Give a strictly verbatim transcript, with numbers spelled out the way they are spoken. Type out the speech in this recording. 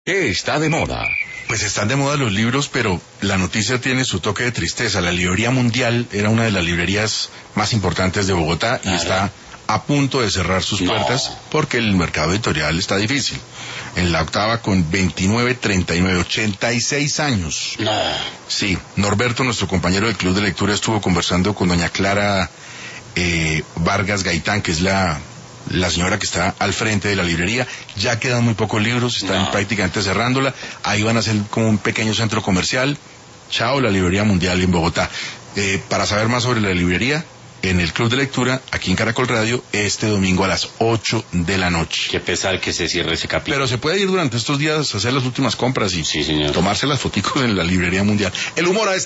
¿Qué está de moda? Pues están de moda los libros, pero la noticia tiene su toque de tristeza. La Librería Mundial era una de las librerías más importantes de Bogotá y está a punto de cerrar sus No. puertas porque el mercado editorial está difícil. En la octava con veintinueve, treinta y nueve, ochenta y seis años. No. Sí, Norberto, nuestro compañero del Club de Lectura, estuvo conversando con doña Clara eh, Vargas Gaitán, que es la... la señora que está al frente de la librería. Ya quedan muy pocos libros, están No. prácticamente cerrándola. Ahí van a hacer como un pequeño centro comercial. Chao, la Librería Mundial en Bogotá. Eh, para saber más sobre la librería, en el Club de Lectura, aquí en Caracol Radio, este domingo a las ocho de la noche. Qué pesar que se cierre ese capítulo. Pero se puede ir durante estos días a hacer las últimas compras y Sí, señor. tomarse las foticos en la Librería Mundial. El humor a esta